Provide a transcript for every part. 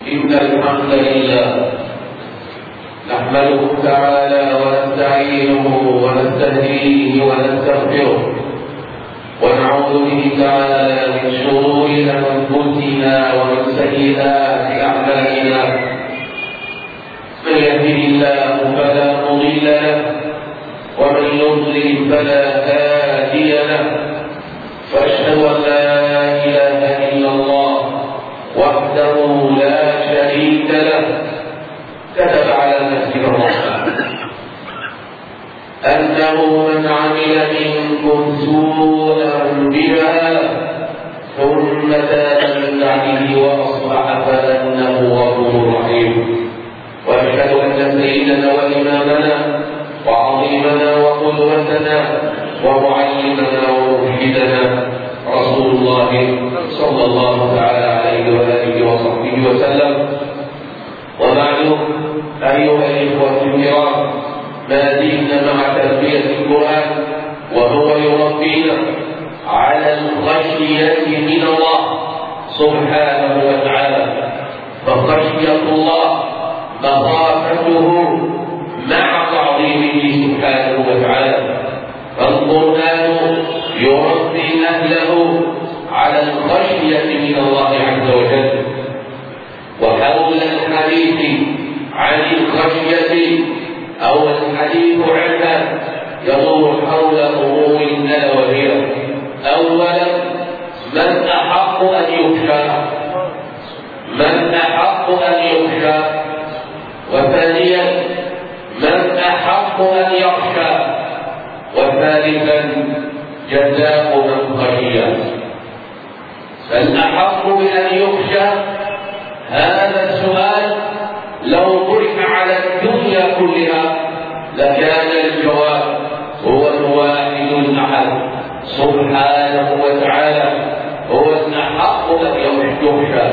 إن الحمد لله نحمده تعالى ونستعينه ونستهديه ونستغفره ونعوذ به تعالى من شرور أنفسنا ومن سيئات أعمالنا. من يهده الله فلا مضل له ومن يضلل فلا هادي له، فأشهد أن لا إله إلا الله وحده لا شريك له كتب على نفسه الرحمة أنه من عمل منكم سوءا بجهالة ثم تاب من بعده وأصلح فإنه غفور رحيم. وأشهد أن سيدنا وإمامنا وعظيمنا وقدوتنا ومعلمنا ومرشدنا رسول الله صلى الله تعالى عليه وآله وصحبه وسلم. وبعد، أيها الإخوة الكرام، ما زلنا مع تربية القرآن وهو يربينا على الخشية من الله سبحانه وتعالى. فخشية الله مخافته مع تعظيمه سبحانه وتعالى. فالقرآن يربي أهله على الخشية من الله عز وجل. وحول الحديث عن الخشية أو الحديث عنها يدور حول أمور ألا وهي: أولا، من أحق أن يخشى؟ من أحق أن يخشى؟ وثانيا، من أحق أن يخشى؟ وثالثا، جزاء من خشي. فالأحق بأن يخشى هذا السؤال لو طرح على الدنيا كلها لكان الجواب هو الواحد الأحد سبحانه وتعالى، هو الأحق أن يخشى.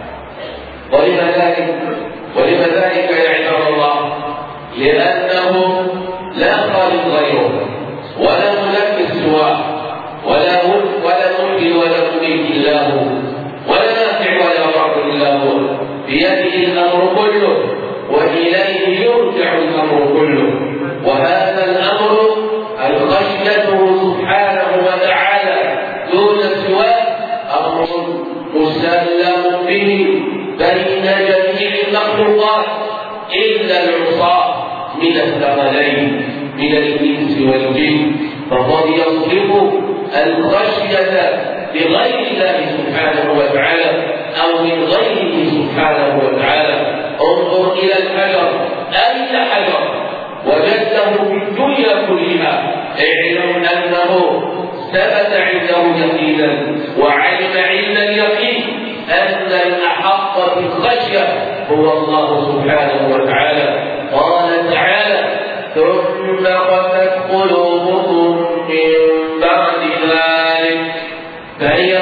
ولم ذلك يا عباد الله؟ لأنه لا خالق غيره ولا ملك سواه ولا ملك ولا ملك إلا هو ولا نافع ولا ضار إلا هو. بيده الأمر كله وإليه يرجع الأمر كله. وهذا الأمر الخشية سبحانه وتعالى دون سواه أمر مسلم به بين جميع المخلوقات إلا العصاة من الثقلين من الإنس والجن، فقد يصرف الخشية لغير الله سبحانه وتعالى أو من غيره سبحانه وتعالى. انظر إلى الحجر، أي حجر وجدته في الدنيا كلها اعلم أنه ثبت عنده يقينا وعلم علم اليقين أن الأحق بالخشية هو الله سبحانه وتعالى. قال تعالى: ثم قست قلوبكم من بعد ذلك فهي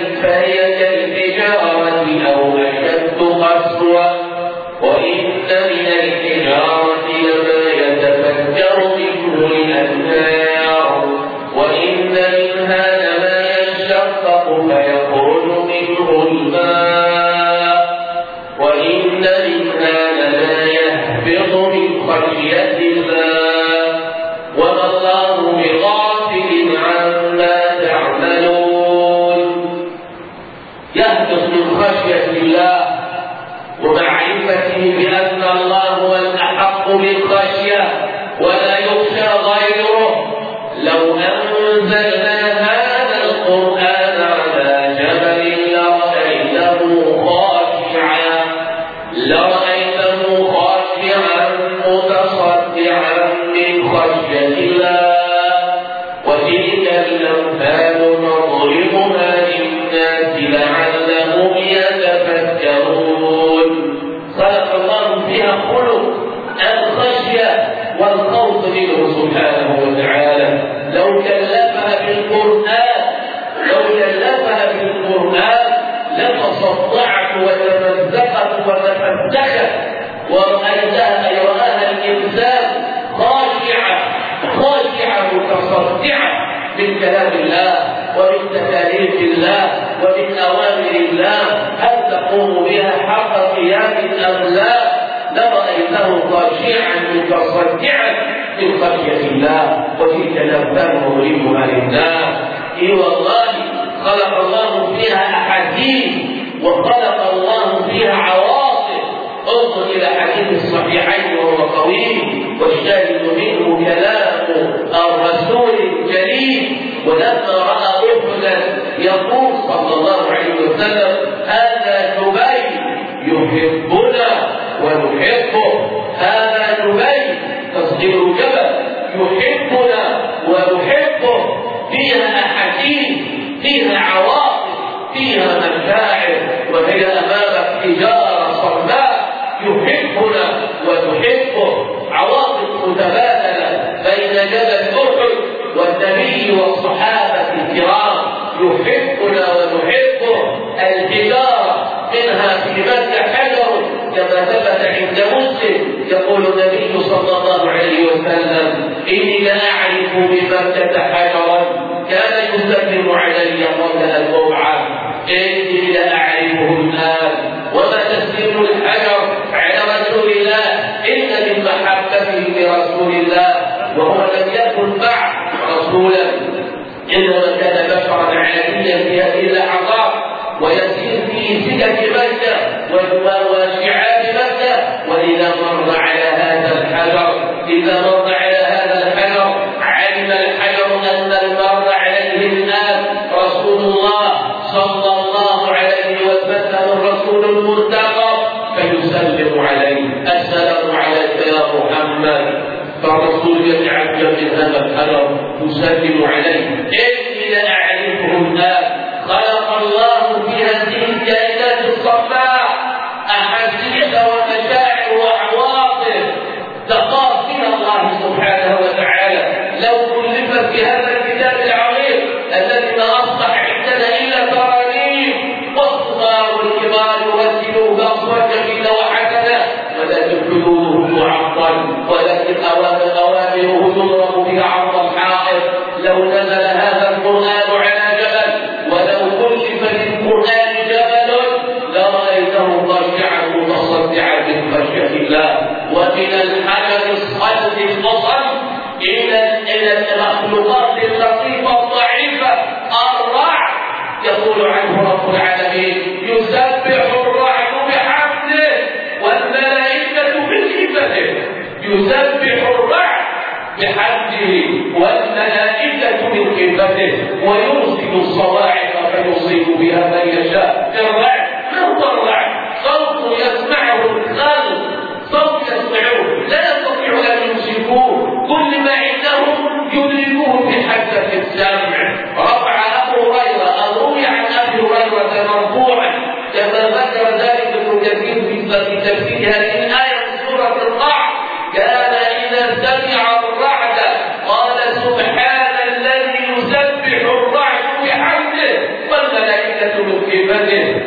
كالحجارة أو أشد قسوة وإن من الحجارة لما يتفجر منه الأنهار وإن منها لما يشقق فيخرج منه الماء وإن منها لما يهبط من خشية الله وما الله بغافل عما تعملون. يهبط من خشية الله ومعرفته بأن الله هو الأحق بالخشية ولا يخشى غيره. لو أنزلنا هذا القرآن على جبل لرأيته خاشعا متصدعا من خشية الله. وتلك الأمثال نضربها للناس لعلهم يتفكرون. خلق الله فيها خلق الخشية والخوف منه سبحانه وتعالى. لو كلفها بالقرآن لتصدعت وتمزقت وتفتكت ورآها الإنسان خاشعة متصدعة من كلام الله ومن تكاليف الله ومن أوامر الله. هل تقوم بها حق قيام الأغلال لرأيته خاشعا متصدعا من خشية الله. وتلك الأمثال نضربها للناس. إي والله خلق الله فيها أحاديث وخلق الله فيها عواطف. انظر إلى حديث الصحيحين وهو طويل والشاهد منه كلام الرسول الكريم. ولما رأى أحدا يقول صلى الله عليه وسلم هذا جبير يحبنا ونحبه، هذا جبير تصغير جبل يحبنا ونحبه، فيها أحاديث فيها عواطف فيها مشاعر، وهي أمامك حجارة صلباء يحبنا ونحبه، عواطف متبادلة بين جبل أحد والنبي والصحابة الكرام. يحبنا ونحبه، الحجارة منها في مكة حجر كما ثبت عند مسلم. يقول النبي صلى الله عليه وسلم إني لأعرف بمكة حجرا كان يسلم علي قبل أن أبعث، إني لأعرفه الآن. وما تسلم الحجر على رسول الله إلا من محبته لرسول الله، وهو لم يكن بعد رسولا، إنما كان بشرا عاديا في هذه اللحظات ويسير في سكك مكة وشعاب مكة. وإذا مر على هذا الحجر علم الحجر أن المر عليه الآن رسول الله صلى الله عليه وسلم الرسول المنتقم، فيسلم عليه السلام عليك يا محمد. فالرسول يتعجب من هذا الحجر يسلم عليه إني لأعرفه الآن. خلق الله في هذه الكائنات الصفاء أحاسيس ومشاعر وعواطف تخاف من الله سبحانه وتعالى. لو كلفت في هذا الكتاب العظيم الذي ما أصبح عندنا إلا ترانيم والصغار والكبار يرتلوه بأصوات جميلة وحسنة، ولكن حدوده معطل، ولكن أوامره تضرب بها عرض الحائط. لو نزل هذا القرآن على جبل ولو كلف للقرآن جبل لرأيته خاشعا متصدعا من خشية الله. ومن الحجر الصلب البصر إلى المخلوقات اللطيفة الضعيفة الرعد، يقول عنه رب العالمين يسبح الرعد بحمده والملائكة بخيفته. يسبح الرعد بحمده والملائكة من خيفته ويرسل الصواعق فيصيب بها من يشاء. الرعد ما هو الرعد؟ صوت يسمعه الخلق، صوت يسمعه لا يستطيع أن يمسكوه، كل ما عندهم يدركوه بحاسة السمع. رفع أبو هريرة أو روي عن أبي هريرة مرفوعا كما ذكر ذلك ابن كثير في تفسير هذه الآية في سورة الرعد كان إذا سمع الرعد قال سبحان الذي يسبح الرعد بحمده والملائكة من خيفته.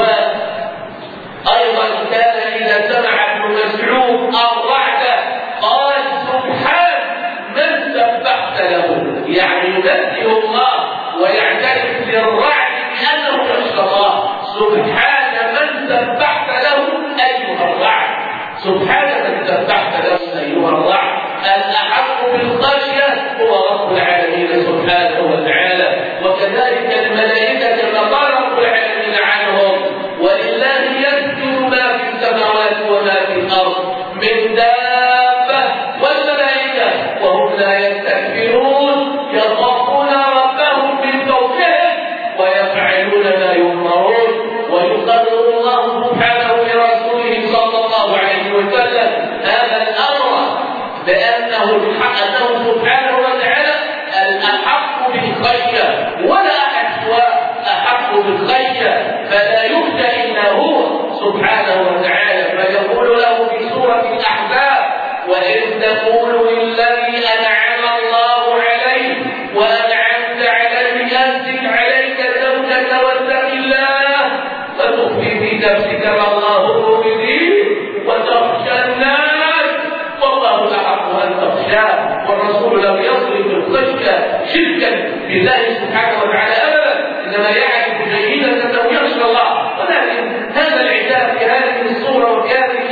وأيضا كان إذا سمع ابن مسعود الرعد قال سبحان من سبحت له، يعني ينزه الله ويعترف للرعد بأنه يخشى الله. سبحان من سبحت له أيها الرعد، سبحان من سبحت له أيها الرعد. الأحق بالخشية هو رب العالمين سبحانه وتعالى. وكذلك الملائكة كما قال رب العالمين عنهم ولله يسجد ما في السماوات وما في الأرض من دابة والملائكة وهم لا يستكبرون يخافون ربهم من فوقهم ويفعلون ما يؤمرون. ويقرر الله سبحانه لرسوله صلى الله عليه وسلم هذا الأمر بأنه سبحانه وتعالى الأحق بالخشية ولا أحد سواه أحق بالخشية، فلا يخشى إلا هو سبحانه وتعالى. فيقول له في سورة الأحزاب وإذ تقول للذي أنعم الله عليه وأنعمت عليه أمسك عليك زوجك واتق الله وتخفي في نفسك ما الله مبديه وتخشى الناس والله أحق أن تخشاه. والرسول لم يصرف الخشية شركا بالله سبحانه وتعالى أبدا، إنما يعرف جيدا أنه يخشى الله. ولكن هذا العتاب في هذه الصورة وفي هذه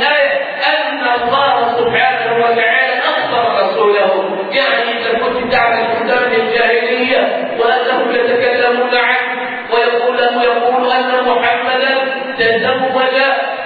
يتكلمون عنه ويقول أن محمدا تزوج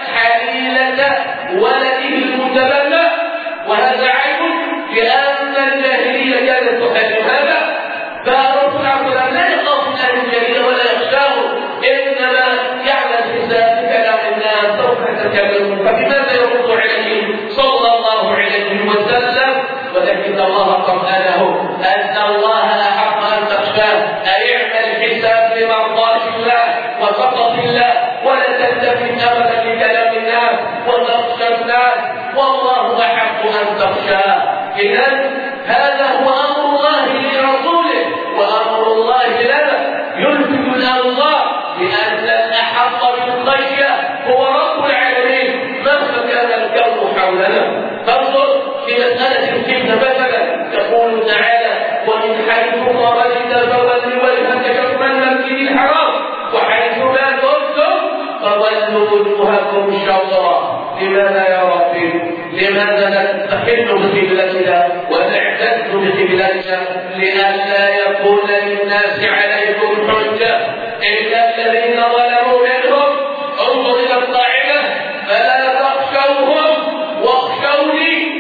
حليلة ولده المتبنى، وهذا عيب لأن الجاهلية كانت تحرم هذا. فالرسول عليه الصلاة لا يخاف من أهل الجاهلية ولا يخشاه، إنما يعلم حساب كلام الناس سوف يتكلمون. فبماذا يرد عليه صلى الله عليه وسلم؟ ولكن الله قرآنه أن الله أحق أن تخشاه، أي اعمل حساب لمرضاة الله وسخط الله، ولا تلتفت أبدا لكلام الناس وتخشى الناس، والله أحق أن تخشاه. إذن هذا هو أمر الله لرسوله وأمر الله لنا، يلفت الأنظار لأن الأحق بالخشية هو رب العالمين مهما كان الكون حولنا. فانظر في مسألة الفتنة مثلا، يقول تعالى: ومن حيث خرجت فول وجهك شطر المسجد الحرام وحيث ما كنتم فولوا وجوهكم شطرا. لماذا يا ربي؟ لماذا نستحل بقبلتنا ونعتز بقبلتنا؟ لئلا يكون للناس عليكم حجة إلا الذين ظلموا منهم. انظر إلى القاعدة: فلا تخشوهم واخشوني.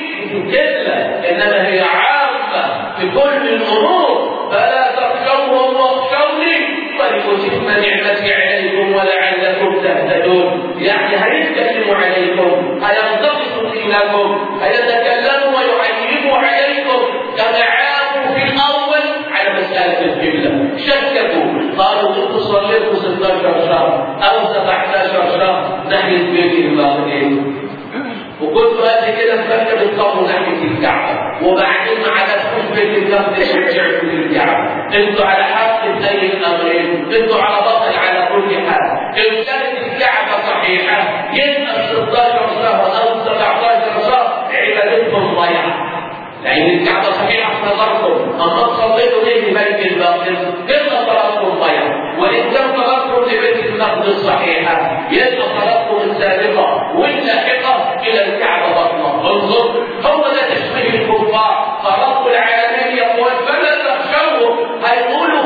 كلا إنما هي عامة في كل الأمور. فلا تخشوهم واخشوني ولأتم نعمتي عليكم ولعلكم تهتدون. يعني هيتكلموا عليكم، هينتقصوا دينكم، هيتكلموا ويعيبوا عليكم كما عابوا في الأول على مسألة القبلة. شككوا، قالوا كنت صليت 16 شهر أو 17 شهر ناحية بيت المقدس، وكنت قبل كده مفكر القبر ناحية الكعبة، وبعدين ما عرفتوش بيت المقدس ورجعتوا للكعبة. انتوا على حق في أي الأمرين، انتوا على باطل على كل حال. إن كانت الكعبة صحيحة يبقى 16 شهر أو 17 شهر عبادتكم ضيعة، لأن الكعبة صحيحة في نظركم. أما تصليتوا ليه لبيت المقدس يبقى صلاتكم ضيعة، وإن كان صلاتكم لبيت المقدس صحيحة يبقى صلاتكم السابقة واللاحقة إلى الكعبة بطنة. انظر، هو ده تشبيه الكفار. فرب العالمين يقول: فلا تخشوهم. هيقولوا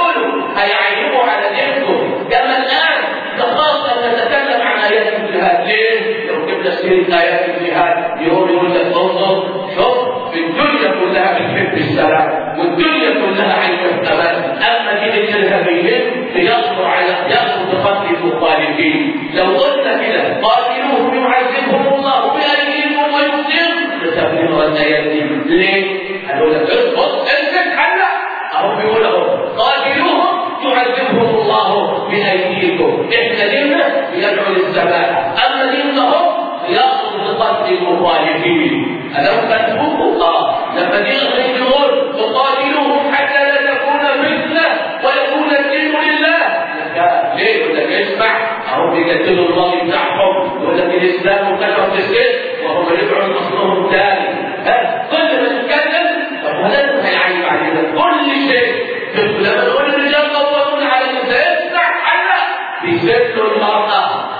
هيعيبوا على دينكم. كما الآن نخاف أن نتكلم عن آيات الجهاد. ليه؟ لو جبنا سيرة آيات الجهاد يقول لك: انظر، شوف، في الدنيا كلها بتحب السلام والدنيا كلها عايشة في أمان، أما دين الإرهابيين يصبر بقتل المخالفين. لو قلنا كده: قاتلوهم يعذبهم الله بأيديكم ويخزيهم، لتبلغ الآيات دي. ليه؟ قالوا لك: اصبر امسك حلق. أهم بيقول اهو: قاتلوهم يعذبهم الله بأيديكم. إحنا ديننا يدعو للسماء، أما دينهم يصبر بقتل المخالفين. أنا مكتبوكم لما دين يقول: تقاتلوهم حتى لا تكون فتنة ويكون الدين لله. ليه؟ يقول لك: اسمع، أهم بيكتبوا الله بتاعهم، يقول لك الإسلام منتشر في السجن وهم يدعوا لأصلهم تاني. كل ما نتكلم فلازم هيعيب علينا كل شيء. لما نقول الرجال قوامون على النساء، اسمع حلا بيذلوا المرأة،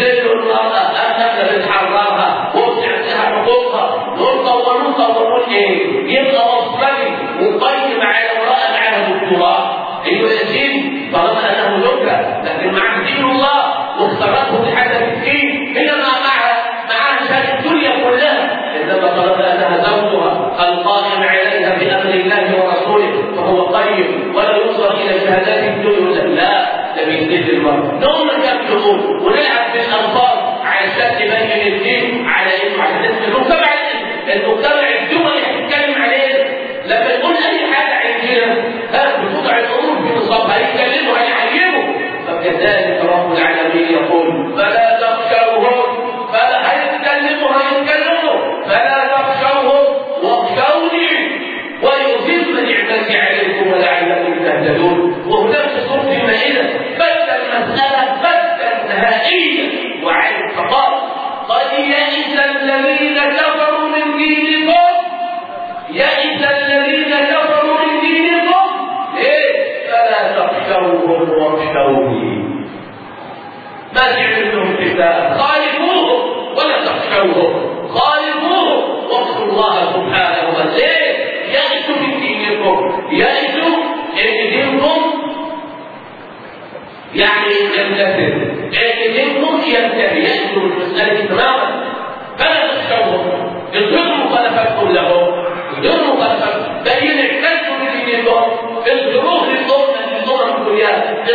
احنا بنحررها وبنعطيها حقوقها. دول قوامون ايه؟ يبقى مصري وقيم على امرأة معاها دكتوراه. ايوه يا سيدي، طالما انه ذكر، لكن مع دين الله واختارته بحسب الدين، هي معها شهادة الدنيا كلها، انما طالما انها زوجها القائم عليها بامر الله ورسوله فهو قيم، ولا ينظر الى شهادات الدنيا. لا، ده بيزيد المرء. نقوم نكتبه ونلعب بالالفاظ علشان تبين الدين على انه عشان المجتمع الدول اللي بتتكلم عليه. لما يقول اي حاجه عندنا بتوضع الامور في نصابها، هيتكلموا هيعيبوا. فكذلك رب العالمين يقول: فلا تخشوهم. فلا هيتكلموا فلا تخشوهم واخشوني ولأتم نعمتي عليكم ولعلكم تهتدون. وهناك في سورة المائدة بدل المسألة بدلا نهائيا وعين فقط: قد يئس الذين كفروا من دينكم. يئس الذين كفروا من دينكم. ليه؟ فلا تخشوهم واخشوني. ما تعملوا كتاب؟ خالفوهم ولا تخشوهم، خالفوهم واخشوا الله سبحانه وتعالى. ليه؟ يئسوا من دينكم، يئسوا ان دينكم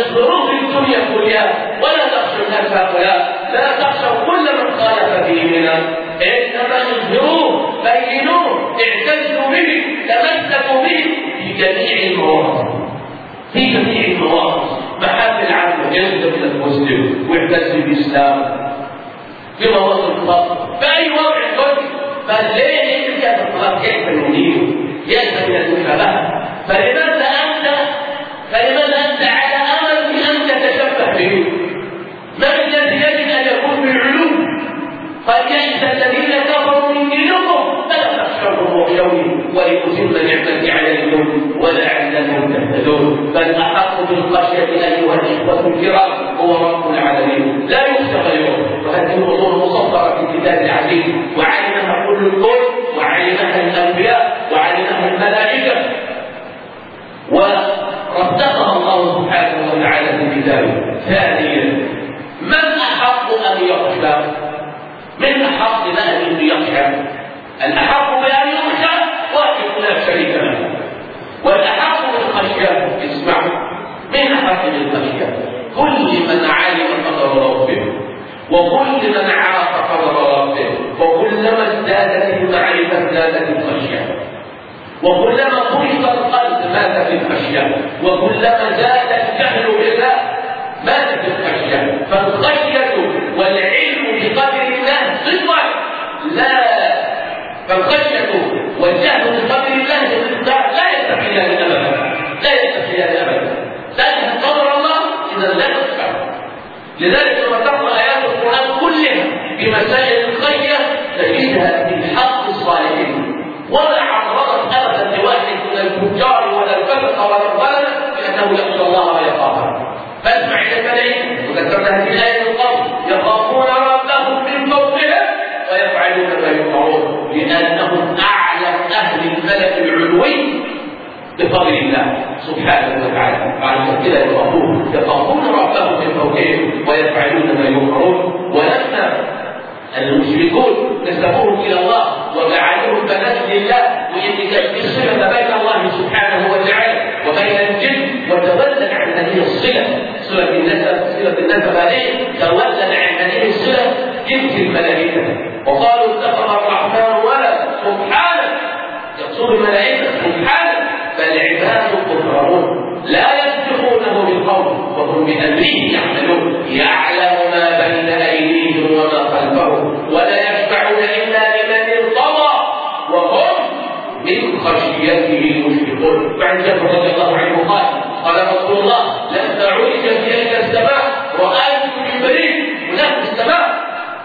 ظروف الدنيا كلها، ولا تخشوا الناس هؤلاء، لا تخشوا كل من خالف ديننا، انما اظهروه، بينوه، اعتزوا به، تمسكوا به في جميع المواقف، في جميع المواقف. محافل عنه ينزل من المسلم ويعتز بالاسلام في مواقف الخطر، باي وضع كنت، فليه انت يا الله كيف المدير يأتي من المشابهه؟ فلماذا انت على امل في ان تتشبه به؟ ما الذي يجب ان يكون بالعلوم؟ قد يئس الذين كفروا من دينكم فلا تخشوهم واخشوني ولأتم نعمتي عليكم ولعلكم تهتدون. بل احق بالخشيه ايها الاخوه الكرام هو رب العالمين، لا يخشى غيره. وهذه الامور مصدره في الكتاب العزيز، وعلمها كل الكون، وعلمها الانبياء، وعلمها الملائكه، ورتقها الله سبحانه وتعالى في كتابه. ثانيا، من احق ان يخشى؟ من احق ان يخشى؟ الاحق بان يخشى واحد لا شريك له، والاحق بالخشيه، اسمعوا، من احق بالخشيه؟ كل من علم قدر ربه، وكل من عرف قدر ربه، وكلما ازدادت المعرفه ازدادت الخشيه، وكلما طرق القلب مات في الخشيه، وكلما زاد الجهل بالله مات في الخشيه. فالخشيه والعلم بقدر الله صفه، فالخشيه والجهل بقدر الله لا يستحيلان ابدا، لا يستحيلان ابدا. تجهل قدر الله اذا لا تخشى. لذلك لما تقرا ايات القران كلها في مسائل الخشيه تجدها في حق الصالحين، ولا عرضت ابدا لواحد من الفجار ولا الفسق ولا الظلمه لانه يخشى الله ويخافه. فاسمع الى الملائكه، وذكرنا هذه الايه من قبل، يخافون ربهم من فوقهم ويفعلون ما يؤمرون، لانهم اعلم اهل الملك العلوي بفضل الله سبحانه وتعالى. وعلى كده يخافون ربهم من فوقهم ويفعلون ما يؤمرون. ولما المشركون نسبوهم الى الله وجعلوهم بنات لله، وان كان في صله بين الله سبحانه وتعالى وبين الجن، وتولد عن هذه الصله، صله النسب عليه، تولد عن هذه الصله جنس الملائكه، وقالوا اتخذ الرحمن ولد، سبحانه، يقصد الملائكه سبحانه، بل عباد مكرمون لا يسبقونه بالقول وهم بامره يعملون، يعلم ما بين ايديهم وما خلفهم، ولا يشفعون الا لمن ارتضى وهم من خشيته مشفقون. وعن جابر رضي الله عنه قال رسول الله لما عرج في السماء رايت جبريل هناك في السماء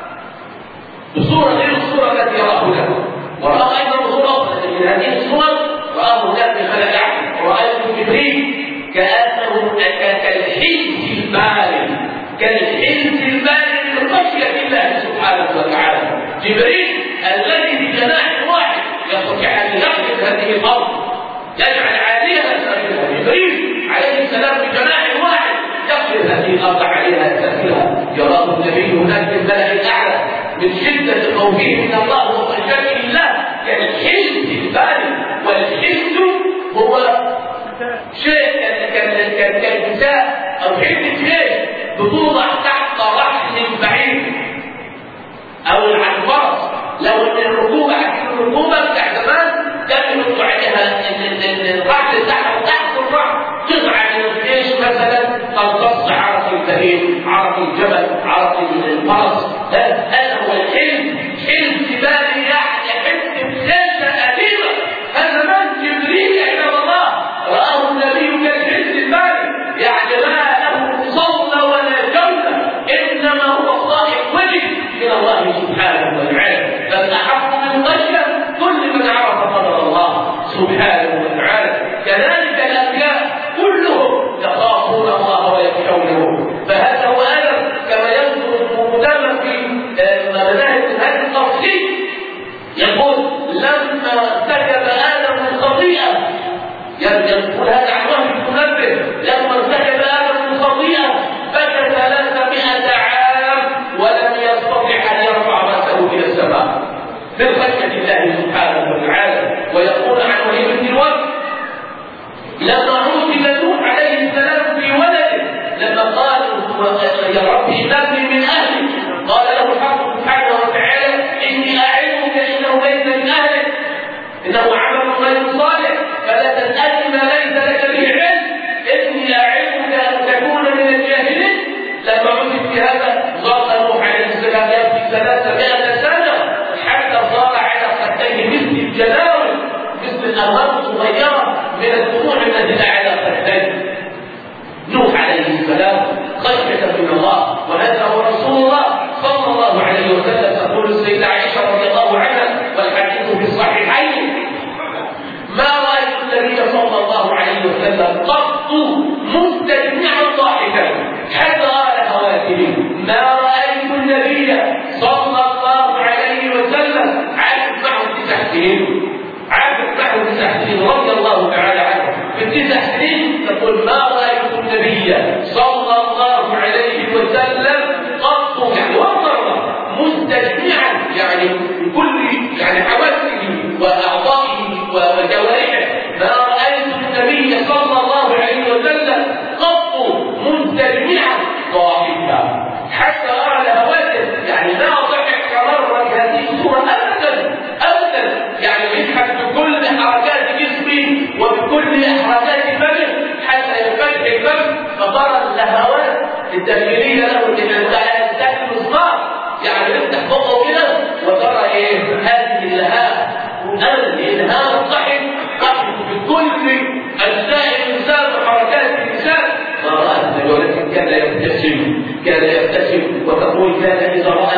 بصوره غير الصوره التي يراه له، وراى ايضا صوره من هذه الصور راه هناك في خلق عقله، رايت جبريل كانه كالحلف البارد، كالحلف البارد من خشيه الله سبحانه وتعالى. جبريل الذي بجناح واحد يستطيع ان يقلب هذه الارض، يجعل عليها سفينه. جبريل عليه السلام بجناح واحد يقلب هذه الارض عليها سفينه. يراه النبي هناك في الملأ الاعلى من شده خوفه من الله وخشيته الله كالحلف البارد. والحلف هو شيء كالكساء او حته شيء بتوضع تحت رحل البعير او العنبر. لو ان الركوبه بتاع زمان كان يحط عليها الرحل تحت الرحل قطعه من الجيش مثلا تمتص عرق البهيم، عرق الجبل، عرق الفرس. هذا هو الحلم، حلم جبالي يعني حته خشة أليمة. هذا من جبريل عند الله رآه النبي كالحلم البارد، يعني لا له صوت ولا جولة، إنما هو صاحب وجه من الله سبحانه وتعالى. فالأحق من خشية كل من عرف قدر الله سبحانه وتعالى. كذلك الأنبياء كلهم يخافون الله ويخشونه. فهذا هو أدب كما يذكر قدامى في مناهج هذا التفصيل، يقول لما ارتكب آدم الخطيئة، يقول هذا عن وحي المنبه، لما ارتكب آدم الخطيئة بكى 300 عام ولم يستطع أن يرفع رأسه إلى السماء من خشية الله سبحانه وتعالى. ويقول عن وهيب بن الوقت لما عوتب نوح عليه السلام في ولده الأنهار الصغيرة من الدموع التي على خديه. نوح عليه السلام خشية من الله، وهذا هو رسول الله صلى الله عليه وسلم. تقول السيدة عائشة رضي الله عنها والحديث في الصحيحين: ما رأيت النبي صلى الله عليه وسلم قط مستجمعا ضاحكا حتى قال خواتمه. ما رأيت النبي صلى الله عليه وسلم عاكف معه 9 سنين، عاكف معه 9 سنين رضي الله تعالى عنه. في 9 سنين تقول: ما رأيت النبي صلى الله عليه وسلم قط، يعني ومرة مستجمعا، يعني بكل حواسه وأعضائه وجوارحه. ما رأيت النبي صلى الله عليه وسلم قط مستجمعا ضاحكا حتى أرى هواته، يعني ما ضحك مرة بهذه الصورة أبدا أبدا، يعني يضحك بكل حركات جسمه وبكل حركات فمه حتى ينفتح الفم فترى اللهوات الداخلية له اللي تاكل الصار، يعني يفتح بقه كده وترى هذه اللهات الإلهام الضحك ضحك بكل أجزاء الإنسان وحركات الإنسان. ما رأى ولكن كان يبتسم وتقول: كان إذا رأى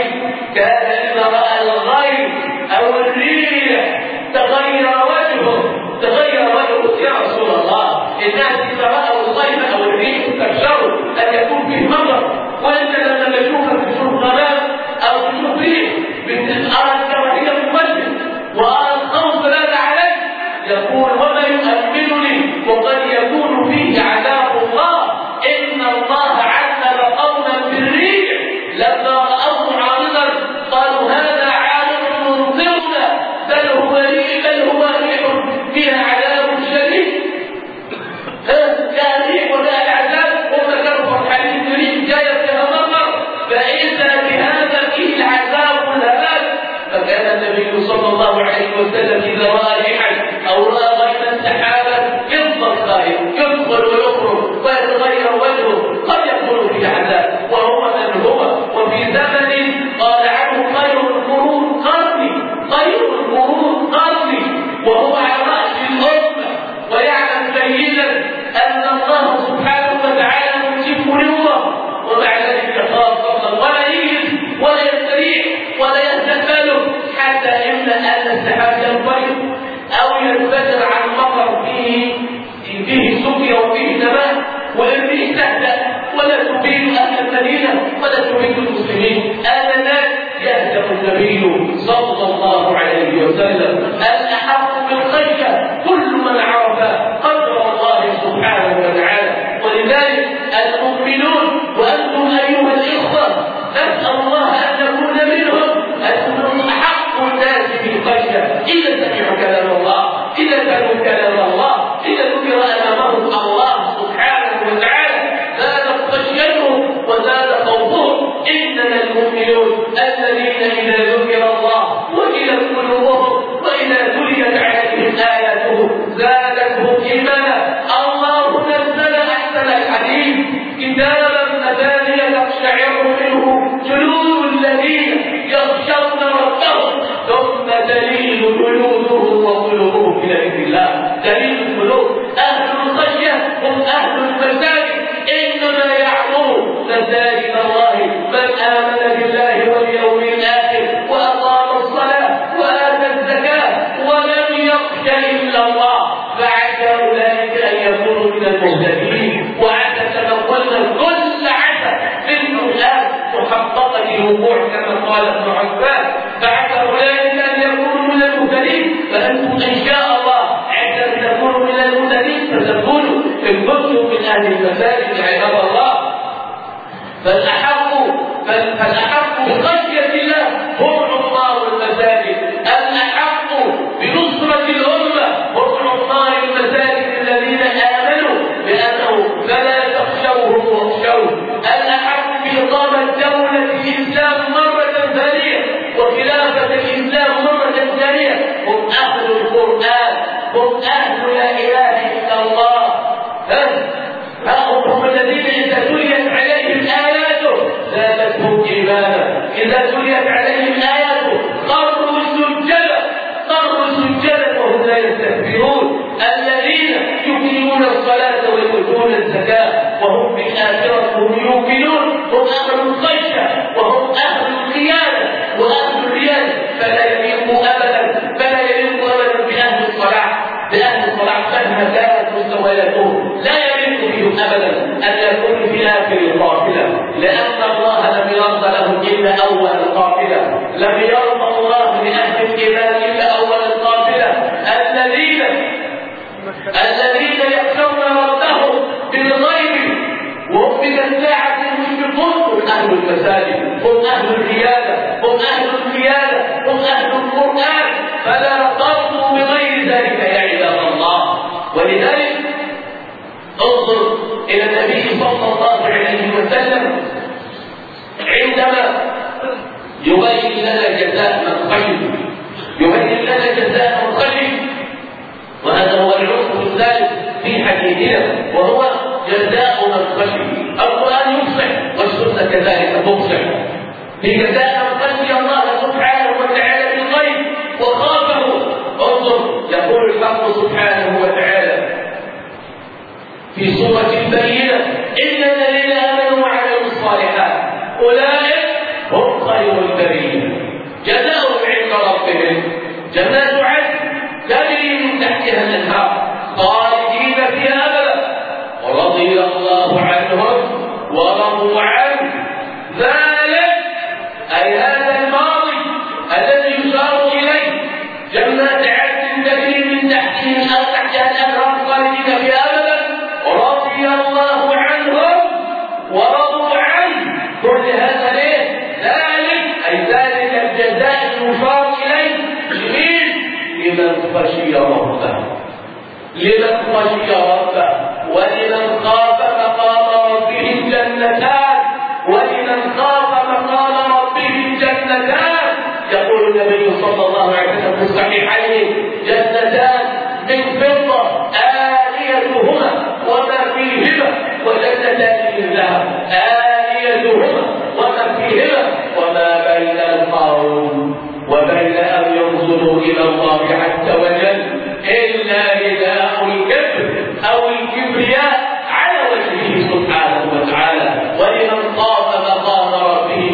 الغيب أو الريح تغير وجهه يا رسول الله. الناس إذا رأوا الغيب أو الريح تبشروا أن يكون فيه مطر، وأنت لما تشوفك تشوف غمام أو تشوف ريح أرى الكراهية في المسجد وأرى الخوف لا عليك، يقول: وما يؤمنني وقد يكون فيه عذاب الله. إن الله عذب قوما بالريح لما رأوه عارضا قالوا: هذا عارض ممطرنا، بل هو ريح فيها عذاب شديد. كان ريح ولا العذاب، وما كانوا فرحانين بريح جايه فيها مطر، فإذا بهذا فيه العذاب والهلاك. فكان النبي صلى الله عليه وسلم إذا رأى ريحا أو رأى غيما سحابا يفضل خائف، يدخل ويخرج ويتغير وجهه، قد يكون فيه عذاب وهو من هو. وفي زمن قال عنه: خير القرون قرني، وهو على رأس الأمة ويعلم جيدا أن الله سبحانه وتعالى مجيب نوره، ومع ذلك يخاف ولا يجلس ولا يستريح ولا يستقبله حتى إما أن السحاب ينفجر أو ينفجر عن مطر فيه سقيا وفيه نبات، والريح تهدأ ولا تبين أهل المدينة ولا تبين المسلمين. آنذاك يهدأ النبي صلى الله عليه وسلم. الأحق بالخشية كل من عرف قدر الله سبحانه وتعالى. ولذلك المؤمنون وأنتم أيها الإخوة نسأل الله أن نكون منهم، أنهم أحق الناس بالخشية إذا سمعوا كلام الله، إذا كانوا كلام الله، إذا ذكر أمامهم الله سبحانه وتعالى زادت خشيتهم وزاد خوفهم. إنما المؤمنون الذين إذا ذكر الله وجلت قلوبهم وإذا تليت عليهم آياته زادتهم إيمانا. الله نزل أحسن الحديث كتابا مثانية تقشعر منه جلود الذين يخشون ربهم ثم تلين جلودهم وقلوبهم إلى ذكر الله. تلين القلوب. أهل الخشية هم أهل المساجد، إنما يعمر مساجد الله من آمن بالله واليوم الآخر وأقام الصلاة وآتى الزكاة ولم يخش إلا الله، فعسى أولئك أن يكونوا من المهتدين. وعسى تنولنا كل عسى في القرآن محققة الوقوع كما قال ابن عباس، فعسى أولئك أن يكونوا من المهتدين. فأنتم إن شاء الله عسى أن تكونوا من المهتدين فتكونوا إن كنتم من أهل المساجد عباد الله. فالأحق بخشية الله هم عمار المساجد، الأحق بنصرة الأمة هم عمار المساجد الذين آمنوا بأنه فلا تخشوهم واخشوه. الأحق بإقامة دولة الإسلام مرة ثانية وخلافة الإسلام مرة ثانية هم أهل القرآن، هم أهل لا إله إلا الله. هم الذين إذا تليت عليهم آياته زادتهم إيمانا، إذا تليت عليهم آياته خروا سجدا وهم لا يستكبرون. الموكلون هم أهل الخشية وهم أهل القيادة وأهل الريادة، فلا يليق أبدا بأهل الصلاح مهما كانت مستوياتهم، لا يليق بهم أبدا أن يكونوا في آخر القافلة، لأن الله لم يرضى لهم إلا أول القافلة، لم يرضى الله لأهل الإيمان إلا أول القافلة، الذين يخشون ربهم بالغيب وهم من الساعة المشركون هم أهل المساجد، هم أهل الريادة، هم أهل القيادة، هم أهل القرآن، فلا ترضوا بغير ذلك يا عباد الله. ولذلك انظر إلى النبي صلى الله عليه وسلم عندما يبين لنا جزاء من خشي، يبين لنا جزاء من خشي، وهذا هو العنصر الثالث في حديثنا وهو جزاء من خشي. القرآن يفصح والسنة كذلك تفصح في جزاء من خشي الله سبحانه وتعالى بالغيب وخافه. انظر يقول الحق سبحانه وتعالى في سورة البينة: إن الذين آمنوا وعملوا الصالحات أولئك هم خير البرية جزاؤهم عند ربهم جنات عدن تجري من تحتها الأنهار خالدين فيها أبدا ورضي الله عنهم ورضوا عنه ذلك أي هذا الماضي الذي يشار إليه جنات عدن تجري من تحتها الأنهار خالدين فيها أبدا رضي الله عنهم ورضوا عنه. كل هذا ليه؟ ذلك الجزاء المشار إليه لمن خشي ربه، لمن خشي ربه ولمن خاف مقام ربه الجنتان، ولمن خاف مقام ربه الجنتان. يقول النبي صلى الله عليه وسلم في الصحيحين: جنتان من فضة آنيتهما وما فيهما وجنتان من ذهب آنيتهما وما فيهما وما بين القوم وبين أن ينظروا إلى الله عز وجل إلا رداء الكبر أو الكبرياء على وجهه سبحانه وتعالى. ولمن خاف مقام ربه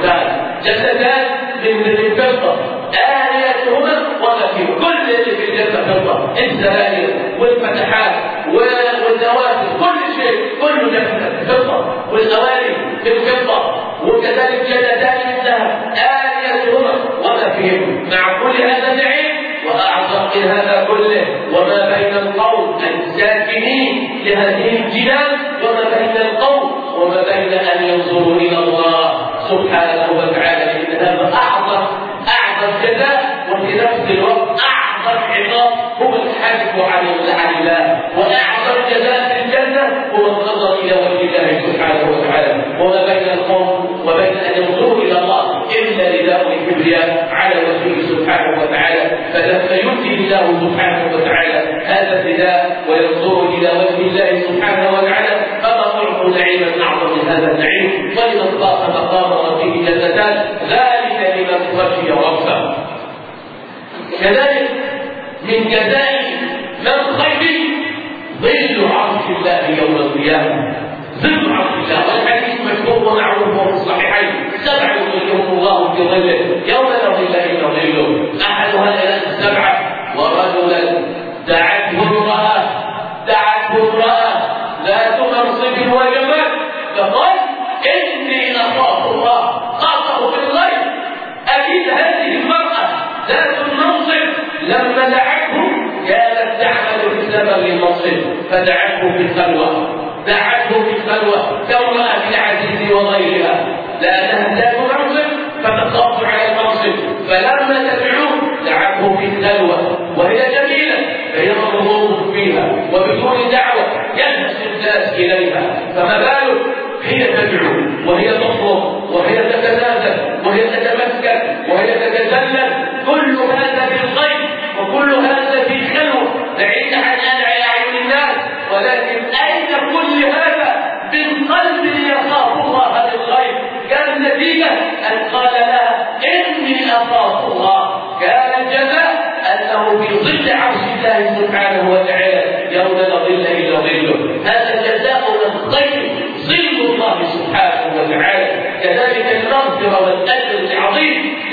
جنتان من فضة آنيتهما وما فيه، كل اللي في الجنة فضة، الزراير والفتحات والنوافذ كل شيء كله جنة فضة، والأواني بالفضة، وكذلك جنتان من ذهب آنيتهما وما فيهم. مع كل هذا النعيم وأعظم من هذا كله وما بين القوم الساكنين لهذه الجنان وما بين القوم وما بين أن ينظروا إلى الله سبحانه وتعالى، إن هذا أعظم جزاء وفي نفس الوقت أعظم عقاب هو الحاجب عن الله، وأعظم جزاء في الجنة هو النظر إلى وجه الله سبحانه وتعالى. وما بين القوم وبين أن ينظروا إلى الله إلا رداء الكبرياء على وجهه سبحانه وتعالى، فلما يؤتي الله سبحانه وتعالى هذا الرداء وينظروا إلى وجه الله سبحانه وتعالى فما تعطوا نعيما أعظم من هذا النعيم. ولمن خاف مقام ربه جنتان ذلك لمن خشي ربه. كذلك من جزاء من خشي ظل عرش الله يوم القيامة، ظل عرش الله، والحديث مشهور ومعروف وفي الصحيحين: 7 يظلهم الله في ظله يوم لا ظل إلا ظله. أحد هؤلاء ال7 ورجلا دعته امرأة ذات منصب وجمال فقال: إني أخاف الله. خافه في الغيب. أكيد هذه المرأة ذات المنصب لما دعته كانت تعمل في سبب المنصب فدعته في الخلوة، كامرأة العزيز وغيرها، لأنها ذات منصب فتخاف على المنصب، فلما تدعوه دعته في الخلوة وهي جميلة فهي مغرور فيها وبدون دعوة يلبس الناس إليها، فما بالك هي تدعو وهي تطلب وهي تتنازل وهي تتمكن وهي تتذلل، كل هذا في الغيب وكل هذا في خلوة بعيد عن أعين الناس. ولكن أين كل هذا من قلب يخاف الله بالغيب؟ كان النتيجة أن قال لها: إني أخاف الله. كان الجزاء أنه في ظل عرش الله سبحانه وتعالى يوم لا ظل إلا ظله. هذا الجزاء من خير ظل الله سبحانه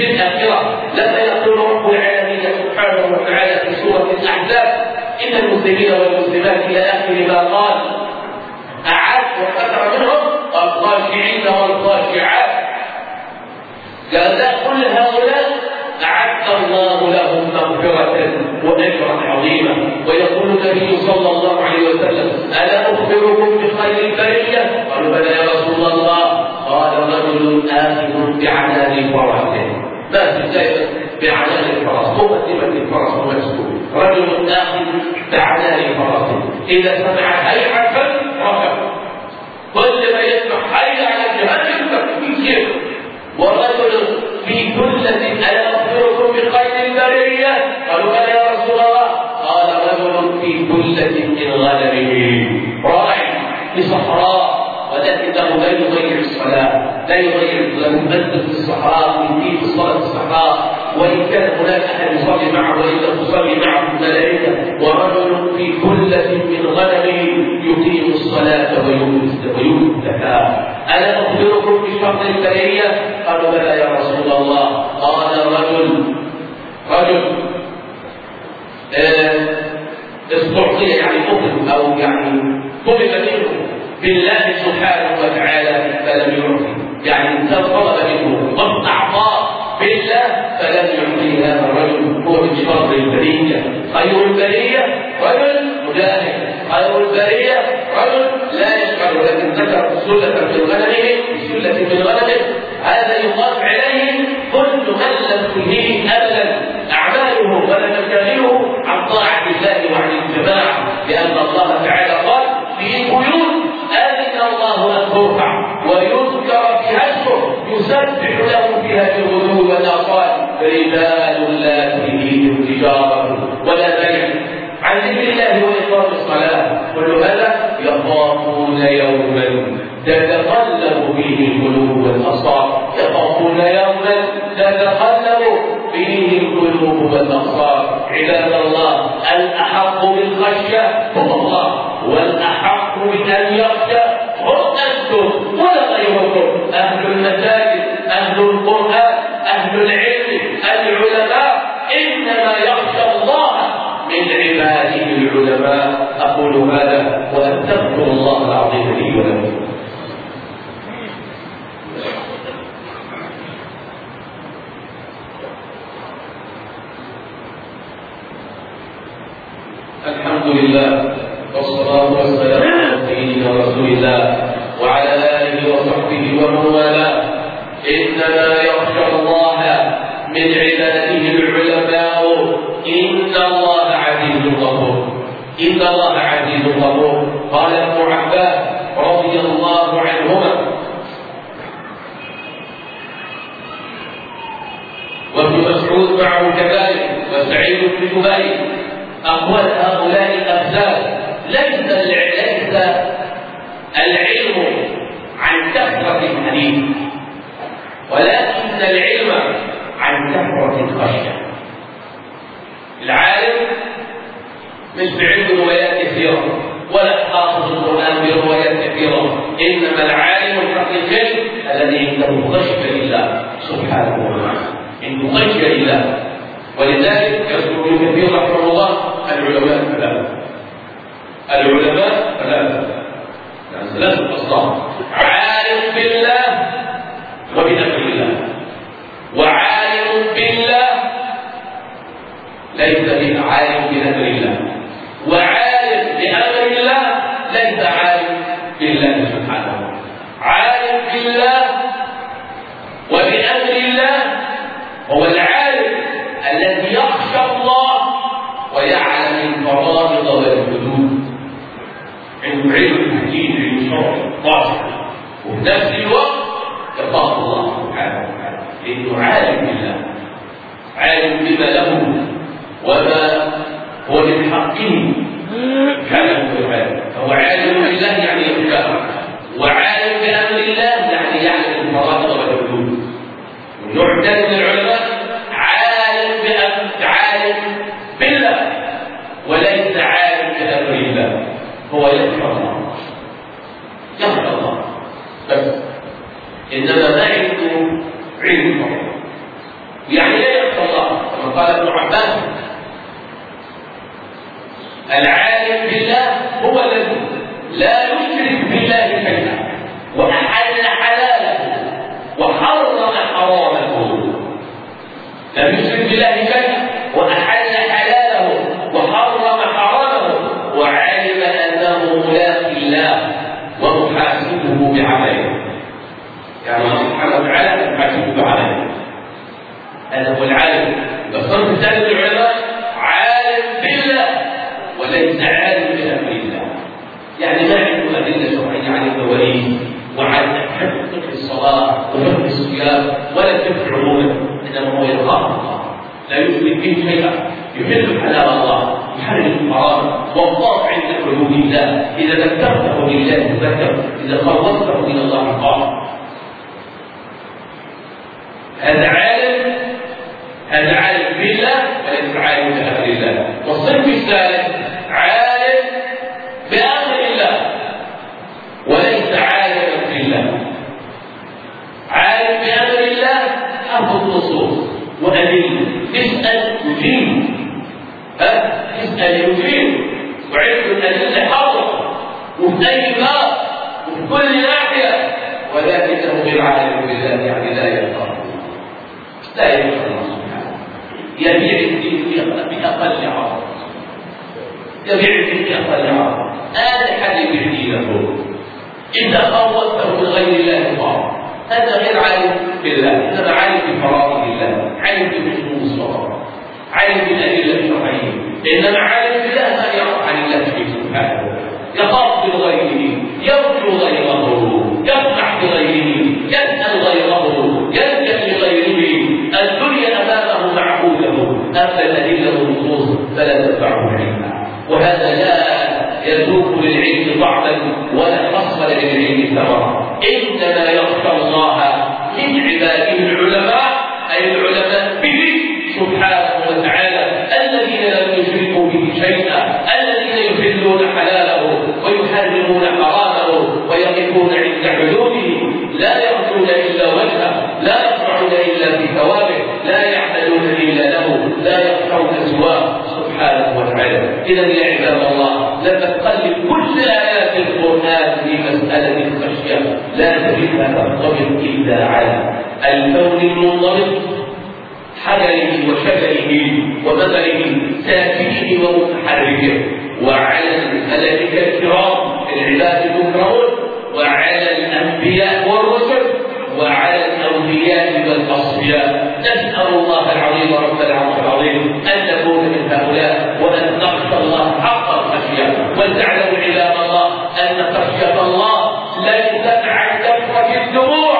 في الآخرة. لما يقول رب العالمين سبحانه وتعالى في سورة الأحزاب إن المسلمين والمسلمات إلى آخر ما قال أعد وكثر منهم الخاشعين والخاشعات، جزاء كل هؤلاء أعد الله لهم مغفرة وأجرا عظيما. ويقول النبي صلى الله عليه وسلم ألا أخبركم بخير البرية؟ قالوا بلى يا رسول الله. قال رجل آخذ بعنان فرسه، ما تزايد بعنان الفرس، مقدمة الفرس ومسكوت، رجل آخذ بعنان فرسه إذا سمع هيعة ركب، كل ما يسمع هيا على الجهاد يركب. ورجل في كلة ألا أخبركم بخير البرية؟ قالوا بلى يا رسول الله. قال رجل في كلة من غنمه راعي في صحراء ولكنه لا يضيع الصلاة، لا يضيع المسجد في الصحراء، يقيم الصلاة في الصحراء، وإن كان هناك أحد يصلي معه وإلا تصلي معه الملائكة. ورجل في كلة من غنمه يقيم الصلاة ويؤتي الزكاة. ألا أخبركم بشر البرية؟ قالوا بلى يا رسول الله. قال رجل استعطي يعني أخذ أو يعني طلب منه بالله سبحانه وتعالى فلم يعطي، يعني إنسان طلب منه واستعطاه بالله فلم يعطي. هذا الرجل هو من شر البرية. خير البرية رجل مجاهد، خير البرية رجل لا يشعر، ولكن ذكر سلة من غنمه. هذا يقال عليه كل من لم تلهيه أبدا أعماله ولا مكانه عن طاعة الله وعن الجماعة، لأن الله تعالى قال في بيوت أذن الله أن ترفع ويذكر فيها اسمه يسبح له فيها بالغدو والآصال رجال لا تلهيهم تجارة ولا بيع عن ذكر الله وإقام الصلاة، كل هذا يخافون يوما تتقلب فيه القلوب والأبصار. يخافون يوما تتقلب فيه القلوب والأبصار. عباد الله، الأحق بالخشية هو الله، والأحق بأن يخشى هم أنتم ولا غيركم، أهل المساجد، أهل القرآن، أهل العلم، العلماء. إنما يخشى الله من عباده العلماء. أقول هذا وأستغفر الله العظيم لي ولكم. الحمد لله والصلاة والسلام على سيدنا رسول الله وعلى آله وصحبه ومن والاه. إنما يخشى الله من عباده العلماء. إن الله عزيز غفور. إن الله عزيز غفور. قال ابن عباس رضي الله عنهما وابن مسعود معه كذلك وسعيد بن جبير أقوال هؤلاء الأفزاد ليس العلم عن كثرة الحديث، ولكن العلم عن كثرة الخشية. العالم مش بعلم روايات كثيرة ولا حافظ القرآن بروايات كثيرة، إنما العالم الحقيقي الذي عنده خشية لله سبحانه وتعالى، عنده خشية لله. ولذلك يذكر ابن كثير رحمه الله العلماء ثلاثة أصناف: عالم بالله وبأمر الله، وعالم بالله ليس عالم بأمر الله، وعالم بأمر الله ليس عالم بالله سبحانه. عالم بالله وبأمر الله هو العالم الذي يخشى الله ويعلم الفرائض والحدود، عنده علم حكيم، علم شرعي واضح، وفي نفس الوقت يخاف الله سبحانه وتعالى لأنه عالم بالله، عالم بما له وما هو من حقه كان فهو عالم بالله يعني يخشاه، وعالم بأمر الله يعني يعلم الفرائض والحدود. والنوع الثاني من العلماء عالم بالله وليس عالم بأمر الله، هو يخشى الله بس، إنما ما عنده علم قال ابن عباس: العالم بالله هو الذي لا يشرك بالله شيئا وأحل حلاله وحرم حرامه. لا يشرك بالله شيئا وأحل حلاله وحرم حرامه وعلم أنه ملاق الله ومحاسبه بعمله. يعني الله سبحانه وتعالى محاسبه بعمله. هذا هو العالم. فالصنف الثالث العلماء عالم بالله وليس عالم بأمر الله. يعني ما عنده أدلة شرعية عن التوحيد وعن فقه الصلاة وفقه الصيام ولا فقه عموما، إنما هو يخاف الله لا يشرك به شيئا، يحل حلال الله يحرم الحرام والله عند حدود الله. إذا ذكرته بالله تذكر، إذا خلصته من الله قال. هذا عالم بالله وليس عالم بأمر الله. والصنف الثالث عالم بأمر الله وليس عالما بالله. عالم بأمر الله حفظ النصوص وأدلة، اسأل يجيب، اسأل يجيب، وعلم الأدلة حاضر وفي أي باب وفي كل ناحية، ولكنه غير عالم بالله، يعني لا يفقه الله سبحانه. يبيع الدين بأقل عرض، يبيع الدين بأقل عرض. هذا حل يبيع دينه إذا خوفته من غير الله فقط. هذا غير عالم بالله، إنما عالم بفرائض الله، عالم بحكم الصلاة، عالم بالأدلة الشرعية. إنما عالم بالله ما يعرف عن الله سبحانه، يخاف من غيره، يرجو غيره، يفرح بغيره، يسأل غيره، يلجأ لغيره. الدنيا أمامه معقوله، أما الأدلة والنصوص فلا تنفعه علما. وهذا لا يذوق للعلم طعما ولا حصل للعلم ثمرة. إنما يخشى الله من عباده العلماء، أي العلماء به سبحانه وتعالى، الذين لم يشركوا به شيئا، الذين يحلون حلاله ويحرمون حرامه ويقفون عند حدوده، لا يرجون إلا وجهه، لا يرفعون إلا في ثوابه، لا يعملون إلا له، لا يخشون سواه سبحانه وتعالى. إذا يا عباد الله، لما تقلب كل آيات القرآن في مسألة الخشية لا تجدها تنطبق إلا على الكون المنضبط، حجره وشجره وبدره ساكنه ومتحركه، وعلى الملائكة الكرام العباد المكرمون، وعلى الأنبياء والرسل، وعلى الأولياء والأصفياء. نسأل الله العظيم رب العرش العظيم أن نكون من هؤلاء، وأن نخشى الله حق الخشية، ولتعلموا عباد الله أن خشية الله ليست عن كثرة الدموع،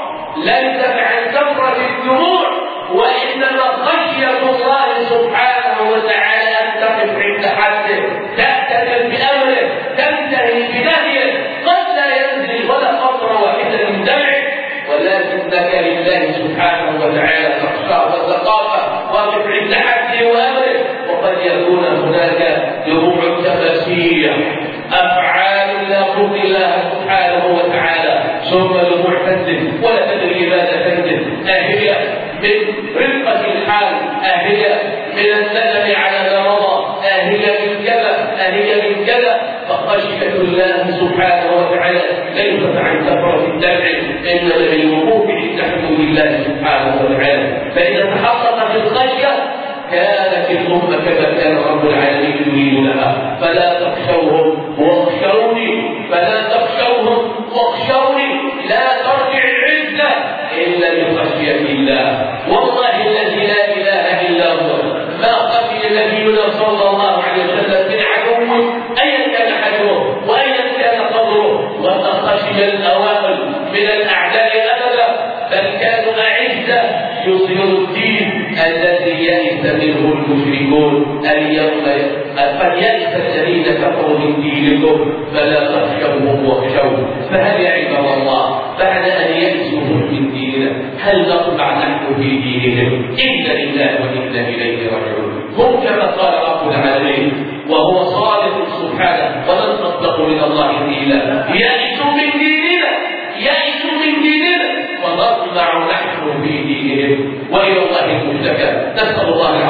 ليست عن كثرة الدموع، وإنما خشية الله سبحانه وتعالى أن تقف عند حده، تأتمر بأمره، تنتهي بنهيه، قد لا ينزل ولا قطرة واحدة من دمعه، ولكنك لله سبحانه وتعالى تخشى وتخاف، واقف عند حده وأمره. وقد يكون هناك دموع تفاسير، أفعال لا ترضي الله سبحانه وتعالى، ثم دموع تنزل ولا تدري ماذا تنزل، أهي من رفقة الحال، أهي من الندم على ما مضى، أهي من كذا، أهي من كذا. فخشية الله سبحانه وتعالى ليست عن كثرة الدمع، إنما بالوقوف عند حدود الله سبحانه وتعالى. فإذا تحققت الخشية كانت الأمة كما كان رب العالمين يريد لها. فلا تخشوهم واخشوني، فلا تخشوهم واخشوني، لا ترجع العزة إلا بخشية الله. والله الذي لا إله إلا هو ما خشي نبينا صلى الله عليه وسلم من عدو أيا كان حجمه وأيا كان قدره، وما خشي الأوائل من الأعداء أبدا، بل كانوا أعزة يظهر الدين الذي يئس منه المشركون اليوم. فليئس الذين كفروا من دينكم فلا تخشوهم واخشون. فهل يا عباد الله بعد أن يئسوا من ديننا هل نطمع نحن في دينهم؟ إنا لله وإنا إليه راجعون. هم كما قال رب العالمين وهو صادق سبحانه ومن أصدق من الله قيلا، يئسوا من ديننا، يئسوا من ديننا ونطمع نحن في دينهم، وإلى الله المشتكى. نسأل الله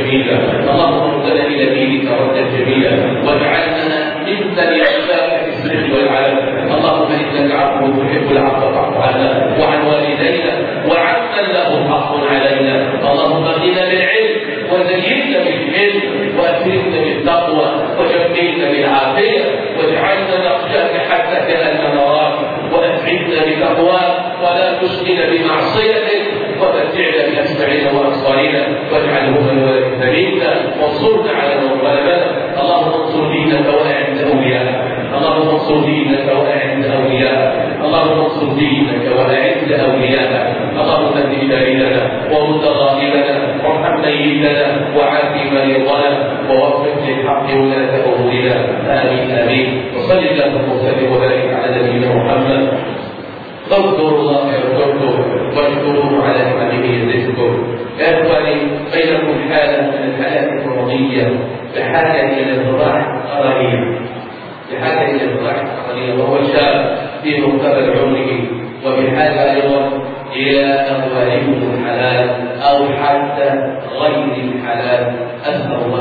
جميلا. اللهم ردنا الى دينك ردا جميلا واجعلنا ممن يخشاك في السر والعلن. اللهم انك عفو تحب العفو فاعف عنا وعن والدينا وعمن له حق علينا. اللهم اغننا بالعلم وزينا بالعلم واكرمنا بالتقوى وجملنا بالعافيه واجعلنا نخشاك حتى كاننا نراك وأسعدنا بتقواك ولا تشغلنا بمعصيتك ومتعنا بأسماعنا وأبصارنا واجعلهما الوارث منا وانصرنا على من ظلمنا. اللهم انصر دينك وأعز أولياءك. اللهم انصر دينك وأعز أولياءك. اللهم انصر دينك وأعز أولياءك. اللهم اهد دارنا ورد غائبنا وارحم ميتنا وعاف مريضنا ووفق للحق ولاة أمورنا. آمين آمين. وصل اللهم وسلم وبارك على نبينا محمد. اذكروا الله يذكركم واشكروه على نعمه يزدكم. يا اخواني بينكم حاله من الحالات الكرميه بحاجه الى الراحه القرنيه. بحاجه الى الراحه القرنيه وهو شاب في مقتبل عمره وبحاجه ايضا الى اموالهم الحلال او حتى غير الحلال. اسال الله